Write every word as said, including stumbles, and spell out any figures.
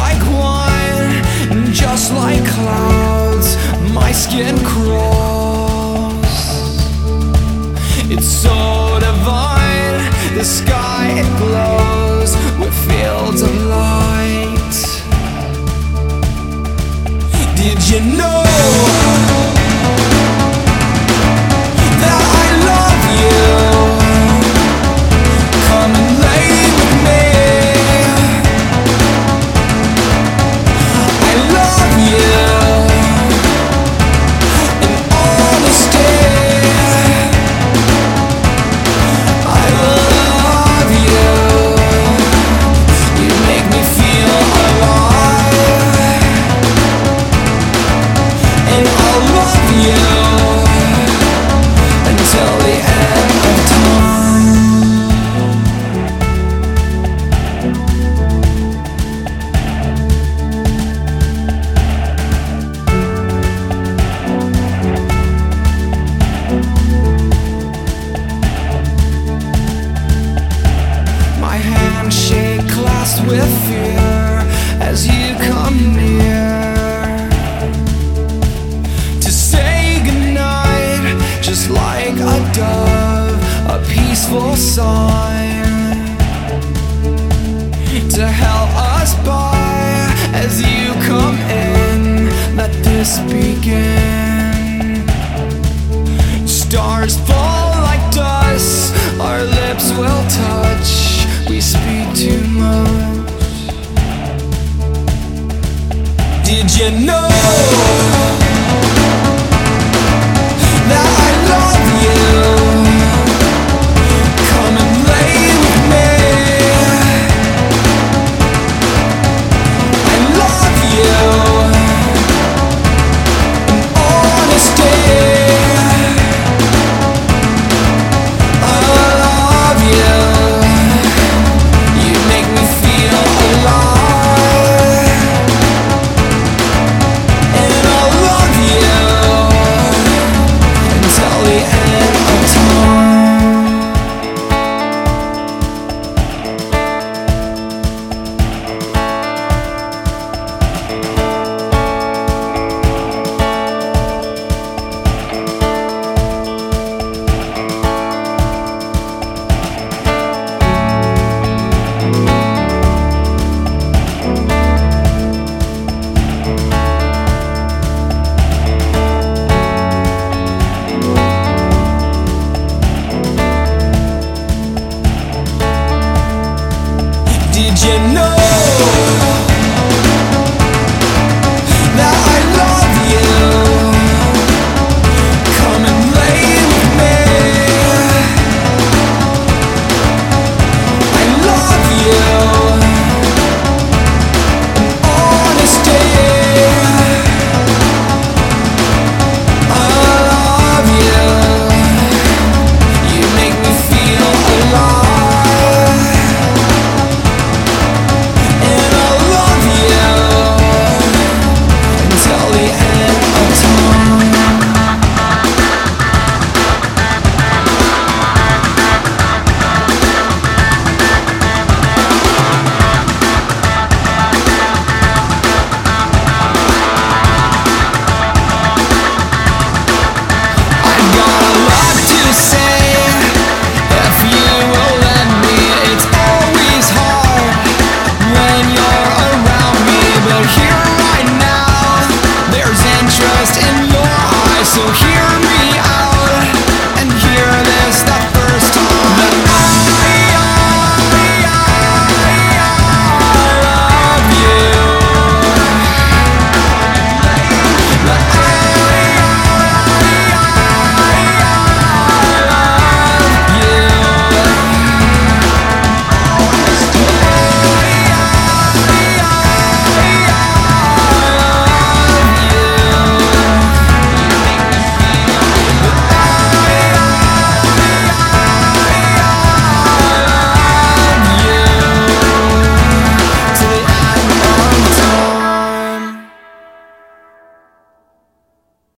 like wine, just like clouds, my skin crawls. It's so divine, the sky it glows with fields of light. Did you know that I love you? Come and lay with me. I love you in honesty. I love you. You make me feel alive, and I'll love you until the end of time. My handshake clasped with fear as you come near to say goodnight, just like a dove, a peaceful sign to help us by as you come in. Let this begin. Stars fall like dust, our lips will touch. We speak too much. Did you know